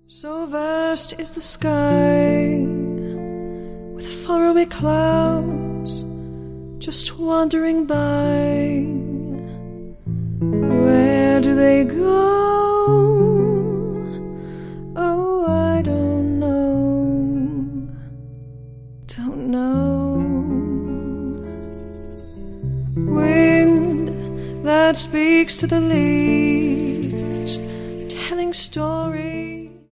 So vast is the sky, with faraway clouds just wandering by. Where do they go? Oh, I don't know. Don't know. Wind that speaks to the leaves, telling stories.